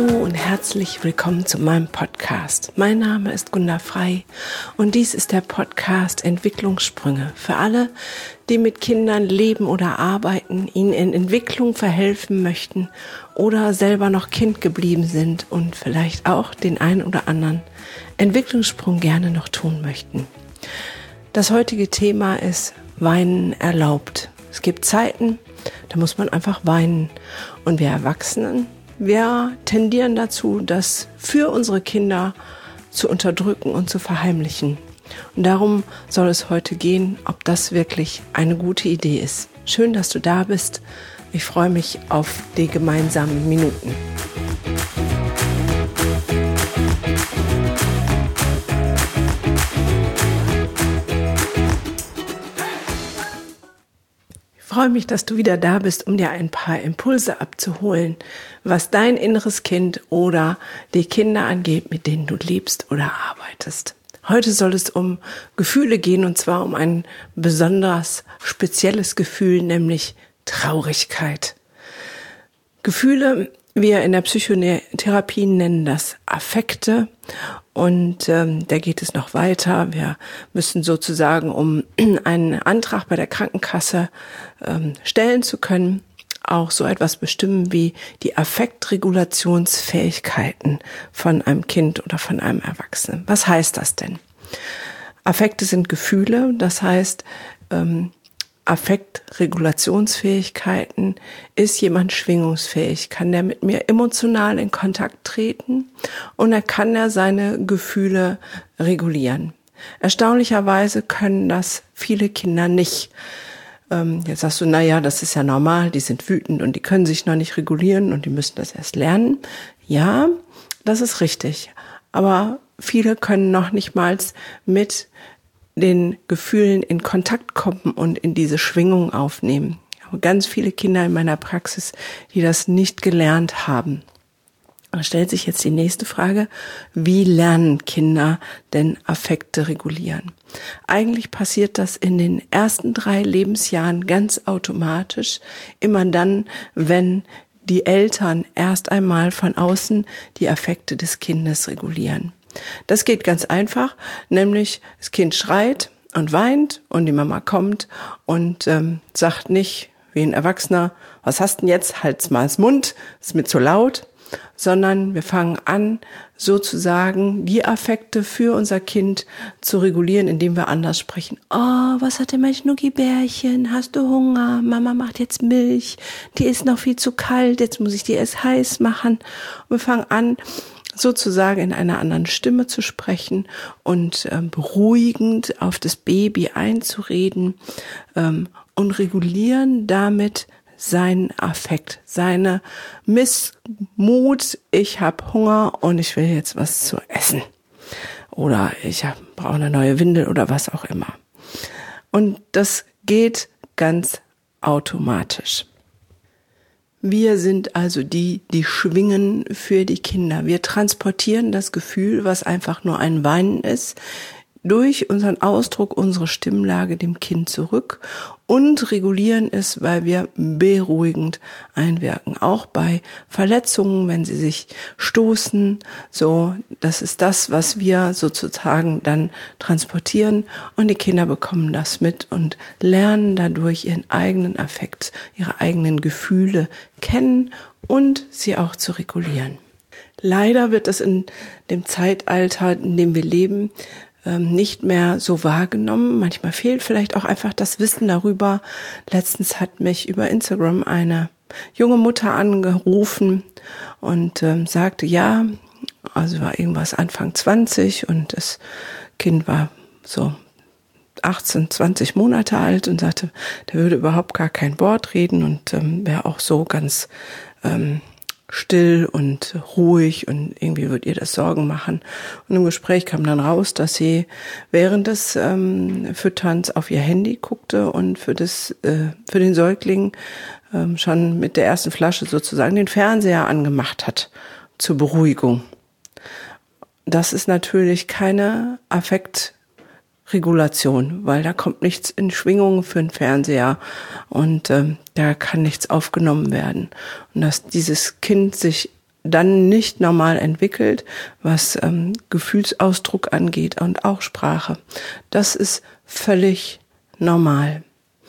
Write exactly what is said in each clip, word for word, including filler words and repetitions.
und herzlich willkommen zu meinem Podcast. Mein Name ist Gunda Frei und dies ist der Podcast Entwicklungssprünge für alle, die mit Kindern leben oder arbeiten, ihnen in Entwicklung verhelfen möchten oder selber noch Kind geblieben sind und vielleicht auch den einen oder anderen Entwicklungssprung gerne noch tun möchten. Das heutige Thema ist Weinen erlaubt. Es gibt Zeiten, da muss man einfach weinen. Und wir Erwachsenen, wir tendieren dazu, das für unsere Kinder zu unterdrücken und zu verheimlichen. Und darum soll es heute gehen, ob das wirklich eine gute Idee ist. Schön, dass du da bist. Ich freue mich auf die gemeinsamen Minuten. Ich freue mich, dass du wieder da bist, um dir ein paar Impulse abzuholen, was dein inneres Kind oder die Kinder angeht, mit denen du lebst oder arbeitest. Heute soll es um Gefühle gehen, und zwar um ein besonders spezielles Gefühl, nämlich Traurigkeit. Gefühle, wir in der Psychotherapie nennen das Affekte, und ähm, da geht es noch weiter. Wir müssen sozusagen, um einen Antrag bei der Krankenkasse ähm, stellen zu können, auch so etwas bestimmen wie die Affektregulationsfähigkeiten von einem Kind oder von einem Erwachsenen. Was heißt das denn? Affekte sind Gefühle, das heißt, ähm, Affektregulationsfähigkeiten, ist jemand schwingungsfähig, kann der mit mir emotional in Kontakt treten und er kann er seine Gefühle regulieren. Erstaunlicherweise können das viele Kinder nicht. Ähm, jetzt sagst du, na ja, das ist ja normal, die sind wütend und die können sich noch nicht regulieren und die müssen das erst lernen. Ja, das ist richtig, aber viele können noch nicht mal mit den Gefühlen in Kontakt kommen und in diese Schwingung aufnehmen. Ich habe ganz viele Kinder in meiner Praxis, die das nicht gelernt haben. Da stellt sich jetzt die nächste Frage: Wie lernen Kinder denn Affekte regulieren? Eigentlich passiert das in den ersten drei Lebensjahren ganz automatisch, immer dann, wenn die Eltern erst einmal von außen die Affekte des Kindes regulieren. Das geht ganz einfach, nämlich das Kind schreit und weint und die Mama kommt und ähm, sagt nicht wie ein Erwachsener, was hast denn jetzt, halt's mal das Mund, ist mir zu laut, sondern wir fangen an, sozusagen die Affekte für unser Kind zu regulieren, indem wir anders sprechen. Oh, was hat denn mein Schnuckibärchen? Hast du Hunger? Mama macht jetzt Milch, die ist noch viel zu kalt, jetzt muss ich die erst heiß machen. Und wir fangen an, sozusagen in einer anderen Stimme zu sprechen und ähm, beruhigend auf das Baby einzureden ähm, und regulieren damit seinen Affekt, seine Missmut, ich habe Hunger und ich will jetzt was zu essen oder ich brauche eine neue Windel oder was auch immer. Und das geht ganz automatisch. Wir sind also die, die schwingen für die Kinder. Wir transportieren das Gefühl, was einfach nur ein Weinen ist, durch unseren Ausdruck, unsere Stimmlage dem Kind zurück und regulieren es, weil wir beruhigend einwirken. Auch bei Verletzungen, wenn sie sich stoßen, so, das ist das, was wir sozusagen dann transportieren, und die Kinder bekommen das mit und lernen dadurch ihren eigenen Affekt, ihre eigenen Gefühle kennen und sie auch zu regulieren. Leider wird das in dem Zeitalter, in dem wir leben, nicht mehr so wahrgenommen. Manchmal fehlt vielleicht auch einfach das Wissen darüber. Letztens hat mich über Instagram eine junge Mutter angerufen und ähm, sagte, ja, also war irgendwas Anfang zwanzig und das Kind war so achtzehn, zwanzig Monate alt und sagte, der würde überhaupt gar kein Wort reden und ähm, wäre auch so ganz ähm, still und ruhig und irgendwie wird ihr das Sorgen machen. Und im Gespräch kam dann raus, dass sie während des ähm, Fütterns auf ihr Handy guckte und für das äh, für den Säugling ähm, schon mit der ersten Flasche sozusagen den Fernseher angemacht hat zur Beruhigung. Das ist natürlich keine Affekt Regulation, weil da kommt nichts in Schwingung für den Fernseher und ähm, da kann nichts aufgenommen werden. Und dass dieses Kind sich dann nicht normal entwickelt, was ähm, Gefühlsausdruck angeht und auch Sprache. Das ist völlig normal.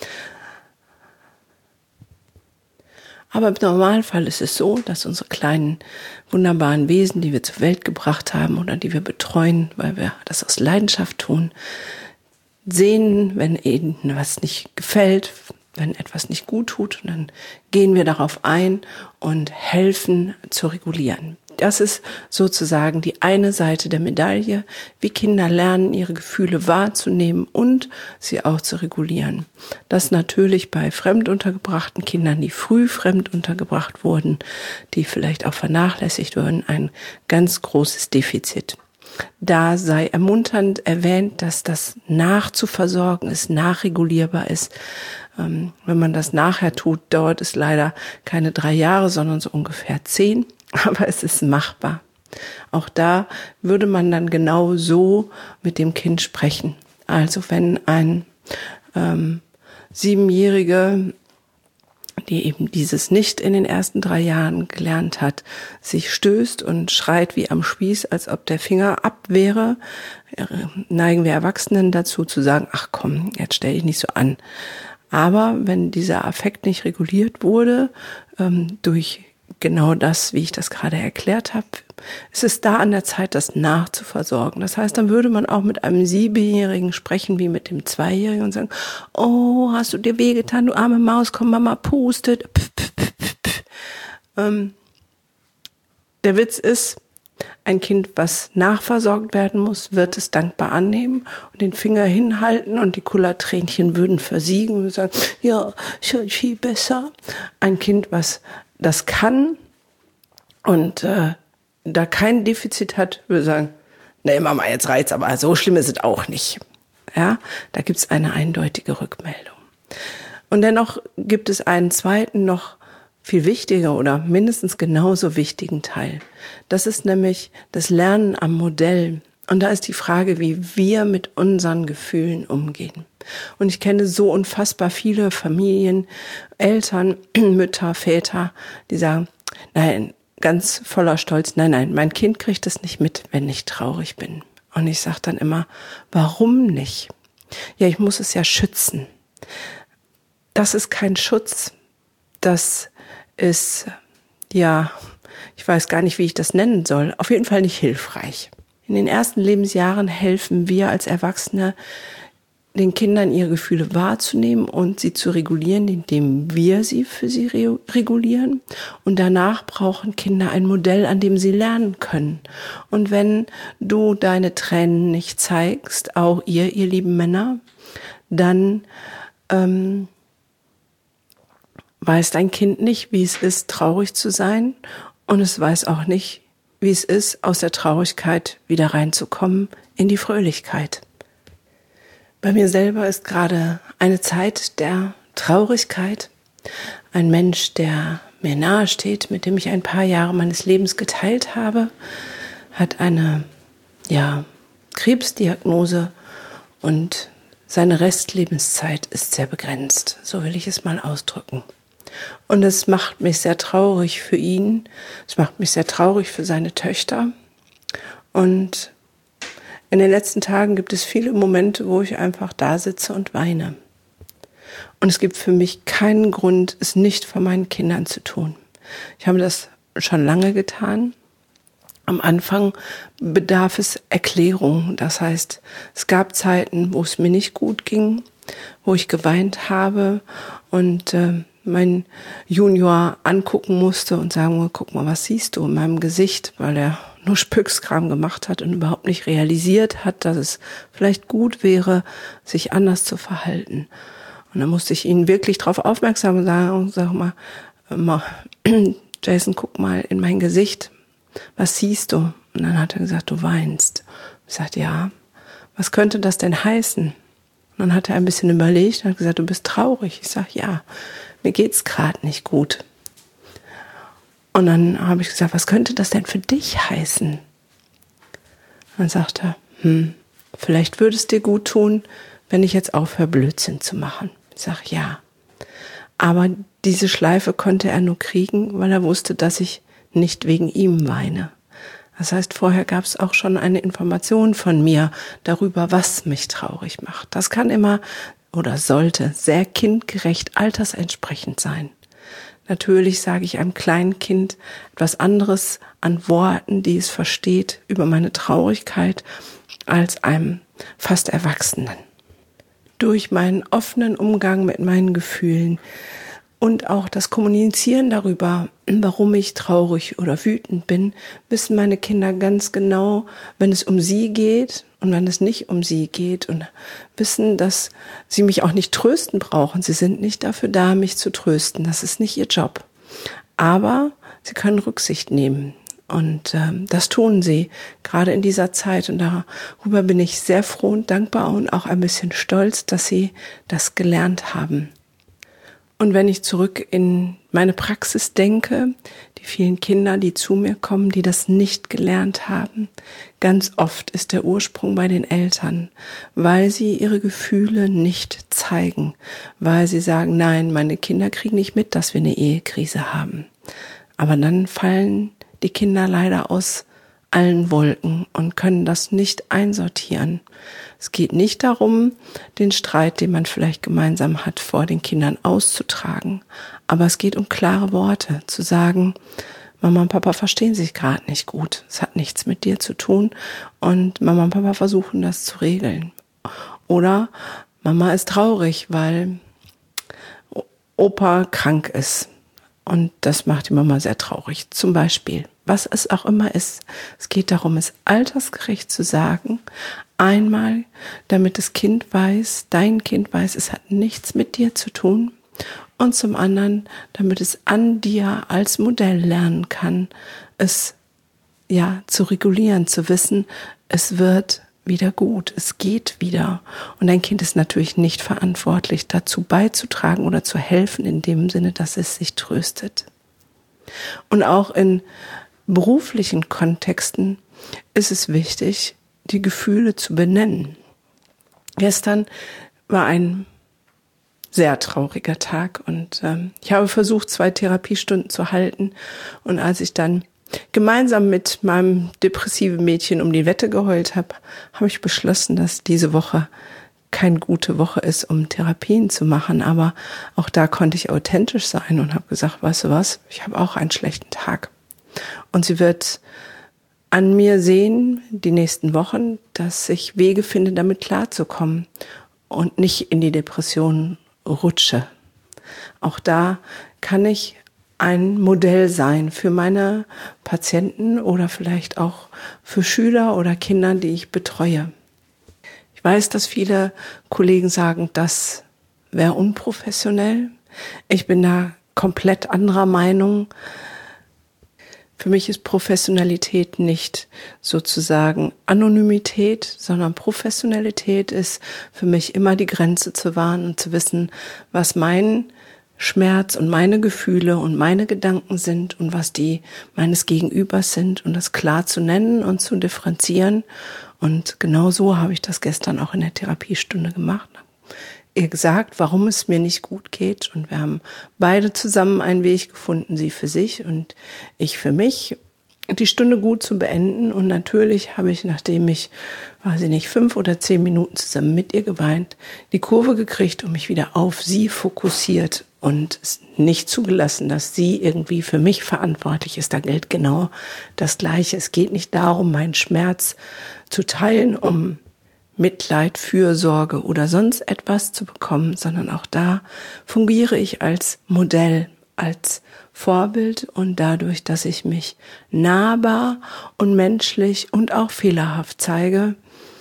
Aber im Normalfall ist es so, dass unsere kleinen, wunderbaren Wesen, die wir zur Welt gebracht haben oder die wir betreuen, weil wir das aus Leidenschaft tun, sehen, wenn ihnen was nicht gefällt, wenn etwas nicht gut tut, und dann gehen wir darauf ein und helfen zu regulieren. Das ist sozusagen die eine Seite der Medaille, wie Kinder lernen, ihre Gefühle wahrzunehmen und sie auch zu regulieren. Das natürlich bei fremduntergebrachten Kindern, die früh fremd untergebracht wurden, die vielleicht auch vernachlässigt wurden, ein ganz großes Defizit. Da sei ermunternd erwähnt, dass das nachzuversorgen ist, nachregulierbar ist. Ähm, wenn man das nachher tut, dauert es leider keine drei Jahre, sondern so ungefähr zehn. Aber es ist machbar. Auch da würde man dann genau so mit dem Kind sprechen. Also wenn ein ähm, Siebenjährige, die eben dieses nicht in den ersten drei Jahren gelernt hat, sich stößt und schreit wie am Spieß, als ob der Finger ab wäre, neigen wir Erwachsenen dazu zu sagen, ach komm, jetzt stell dich nicht so an. Aber wenn dieser Affekt nicht reguliert wurde, ähm, durch genau das, wie ich das gerade erklärt habe, ist es da an der Zeit, das nachzuversorgen. Das heißt, dann würde man auch mit einem Siebenjährigen sprechen wie mit dem Zweijährigen und sagen, oh, hast du dir wehgetan, du arme Maus, komm, Mama pustet. Pff, pff, pff, pff. Ähm, der Witz ist, ein Kind, was nachversorgt werden muss, wird es dankbar annehmen und den Finger hinhalten und die Kullertränchen würden versiegen und sagen, ja, schon viel besser. Ein Kind, was das kann und äh, da kein Defizit hat, würde sagen, nee, Mama, jetzt reizt, aber so schlimm ist es auch nicht. Ja, da gibt es eine eindeutige Rückmeldung. Und dennoch gibt es einen zweiten, noch viel wichtiger oder mindestens genauso wichtigen Teil. Das ist nämlich das Lernen am Modell. Und da ist die Frage, wie wir mit unseren Gefühlen umgehen. Und ich kenne so unfassbar viele Familien, Eltern, Mütter, Väter, die sagen, nein, ganz voller Stolz, nein, nein, mein Kind kriegt es nicht mit, wenn ich traurig bin. Und ich sage dann immer, warum nicht? Ja, ich muss es ja schützen. Das ist kein Schutz. Das ist, ja, ich weiß gar nicht, wie ich das nennen soll, auf jeden Fall nicht hilfreich. In den ersten Lebensjahren helfen wir als Erwachsene, den Kindern ihre Gefühle wahrzunehmen und sie zu regulieren, indem wir sie für sie re- regulieren. Und danach brauchen Kinder ein Modell, an dem sie lernen können. Und wenn du deine Tränen nicht zeigst, auch ihr, ihr lieben Männer, dann ähm, weiß dein Kind nicht, wie es ist, traurig zu sein. Und es weiß auch nicht, wie es ist, aus der Traurigkeit wieder reinzukommen in die Fröhlichkeit. Bei mir selber ist gerade eine Zeit der Traurigkeit. Ein Mensch, der mir nahe steht, mit dem ich ein paar Jahre meines Lebens geteilt habe, hat eine, ja, Krebsdiagnose und seine Restlebenszeit ist sehr begrenzt. So will ich es mal ausdrücken. Und es macht mich sehr traurig für ihn. Es macht mich sehr traurig für seine Töchter. Und in den letzten Tagen gibt es viele Momente, wo ich einfach da sitze und weine. Und es gibt für mich keinen Grund, es nicht vor meinen Kindern zu tun. Ich habe das schon lange getan. Am Anfang bedarf es Erklärung. Das heißt, es gab Zeiten, wo es mir nicht gut ging, wo ich geweint habe und äh, mein Junior angucken musste und sagen, guck mal, was siehst du in meinem Gesicht, weil er nur Spückskram gemacht hat und überhaupt nicht realisiert hat, dass es vielleicht gut wäre, sich anders zu verhalten. Und dann musste ich ihn wirklich darauf aufmerksam sagen, sag mal, mal, Jason, guck mal in mein Gesicht, was siehst du? Und dann hat er gesagt, du weinst. Ich sagte, ja, was könnte das denn heißen? Und dann hat er ein bisschen überlegt und hat gesagt, du bist traurig. Ich sage, ja, mir geht's gerade nicht gut. Und dann habe ich gesagt, was könnte das denn für dich heißen? Und dann sagt er, hm, vielleicht würde es dir gut tun, wenn ich jetzt aufhöre, Blödsinn zu machen. Ich sage, ja. Aber diese Schleife konnte er nur kriegen, weil er wusste, dass ich nicht wegen ihm weine. Das heißt, vorher gab es auch schon eine Information von mir darüber, was mich traurig macht. Das kann immer oder sollte sehr kindgerecht, altersentsprechend sein. Natürlich sage ich einem kleinen Kind etwas anderes an Worten, die es versteht, über meine Traurigkeit, als einem fast Erwachsenen. Durch meinen offenen Umgang mit meinen Gefühlen und auch das Kommunizieren darüber, warum ich traurig oder wütend bin, wissen meine Kinder ganz genau, wenn es um sie geht und wenn es nicht um sie geht, und wissen, dass sie mich auch nicht trösten brauchen. Sie sind nicht dafür da, mich zu trösten. Das ist nicht ihr Job. Aber sie können Rücksicht nehmen. Und ähm, das tun sie, gerade in dieser Zeit. Und darüber bin ich sehr froh und dankbar und auch ein bisschen stolz, dass sie das gelernt haben. Und wenn ich zurück in meine Praxis denke, die vielen Kinder, die zu mir kommen, die das nicht gelernt haben, ganz oft ist der Ursprung bei den Eltern, weil sie ihre Gefühle nicht zeigen, weil sie sagen, nein, meine Kinder kriegen nicht mit, dass wir eine Ehekrise haben. Aber dann fallen die Kinder leider aus allen Wolken und können das nicht einsortieren. Es geht nicht darum, den Streit, den man vielleicht gemeinsam hat, vor den Kindern auszutragen. Aber es geht um klare Worte, zu sagen, Mama und Papa verstehen sich gerade nicht gut. Es hat nichts mit dir zu tun und Mama und Papa versuchen das zu regeln. Oder Mama ist traurig, weil Opa krank ist. Und das macht die Mama sehr traurig. Zum Beispiel, was es auch immer ist. Es geht darum, es altersgerecht zu sagen. Einmal, damit das Kind weiß, dein Kind weiß, es hat nichts mit dir zu tun. Und zum anderen, damit es an dir als Modell lernen kann, es ja zu regulieren, zu wissen, es wird wieder gut, es geht wieder. Und dein Kind ist natürlich nicht verantwortlich, dazu beizutragen oder zu helfen, in dem Sinne, dass es sich tröstet. Und auch in beruflichen Kontexten ist es wichtig, die Gefühle zu benennen. Gestern war ein sehr trauriger Tag und ähm, ich habe versucht, zwei Therapiestunden zu halten. Und als ich dann gemeinsam mit meinem depressiven Mädchen um die Wette geheult habe, habe ich beschlossen, dass diese Woche keine gute Woche ist, um Therapien zu machen. Aber auch da konnte ich authentisch sein und habe gesagt, weißt du was, ich habe auch einen schlechten Tag. Und sie wird an mir sehen, die nächsten Wochen, dass ich Wege finde, damit klarzukommen und nicht in die Depression rutsche. Auch da kann ich ein Modell sein für meine Patienten oder vielleicht auch für Schüler oder Kinder, die ich betreue. Ich weiß, dass viele Kollegen sagen, das wäre unprofessionell. Ich bin da komplett anderer Meinung. Für mich ist Professionalität nicht sozusagen Anonymität, sondern Professionalität ist für mich immer die Grenze zu wahren und zu wissen, was mein Schmerz und meine Gefühle und meine Gedanken sind und was die meines Gegenübers sind und das klar zu nennen und zu differenzieren. Und genau so habe ich das gestern auch in der Therapiestunde gemacht. Ihr gesagt, warum es mir nicht gut geht, und wir haben beide zusammen einen Weg gefunden, sie für sich und ich für mich, die Stunde gut zu beenden. Und natürlich habe ich, nachdem ich, weiß ich nicht, fünf oder zehn Minuten zusammen mit ihr geweint, die Kurve gekriegt und mich wieder auf sie fokussiert und es nicht zugelassen, dass sie irgendwie für mich verantwortlich ist. Da gilt genau das Gleiche. Es geht nicht darum, meinen Schmerz zu teilen, um Mitleid, Fürsorge oder sonst etwas zu bekommen, sondern auch da fungiere ich als Modell, als Vorbild, und dadurch, dass ich mich nahbar und menschlich und auch fehlerhaft zeige,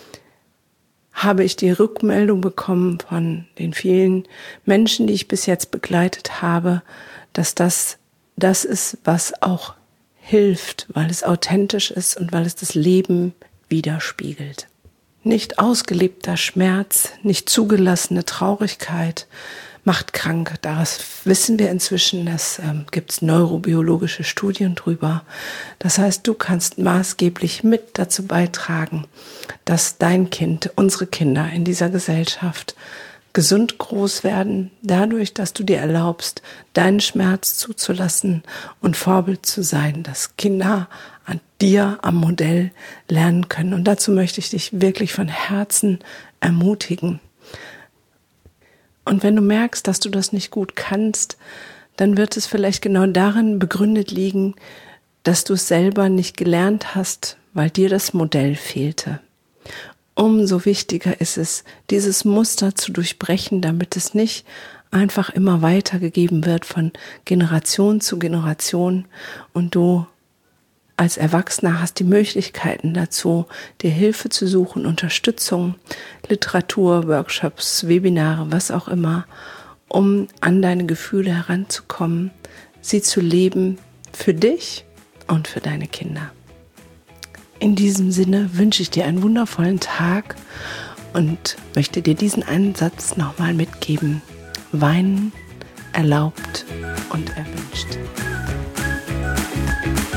habe ich die Rückmeldung bekommen von den vielen Menschen, die ich bis jetzt begleitet habe, dass das das ist, was auch hilft, weil es authentisch ist und weil es das Leben widerspiegelt. Nicht ausgelebter Schmerz, nicht zugelassene Traurigkeit macht krank. Das wissen wir inzwischen, das ähm, gibt es neurobiologische Studien drüber. Das heißt, du kannst maßgeblich mit dazu beitragen, dass dein Kind, unsere Kinder in dieser Gesellschaft gesund groß werden, dadurch, dass du dir erlaubst, deinen Schmerz zuzulassen und Vorbild zu sein, dass Kinder an dir, am Modell lernen können. Und dazu möchte ich dich wirklich von Herzen ermutigen. Und wenn du merkst, dass du das nicht gut kannst, dann wird es vielleicht genau darin begründet liegen, dass du es selber nicht gelernt hast, weil dir das Modell fehlte. Umso wichtiger ist es, dieses Muster zu durchbrechen, damit es nicht einfach immer weitergegeben wird von Generation zu Generation und du als Erwachsener hast die Möglichkeiten dazu, dir Hilfe zu suchen, Unterstützung, Literatur, Workshops, Webinare, was auch immer, um an deine Gefühle heranzukommen, sie zu leben für dich und für deine Kinder. In diesem Sinne wünsche ich dir einen wundervollen Tag und möchte dir diesen einen Satz nochmal mitgeben. Weinen erlaubt und erwünscht.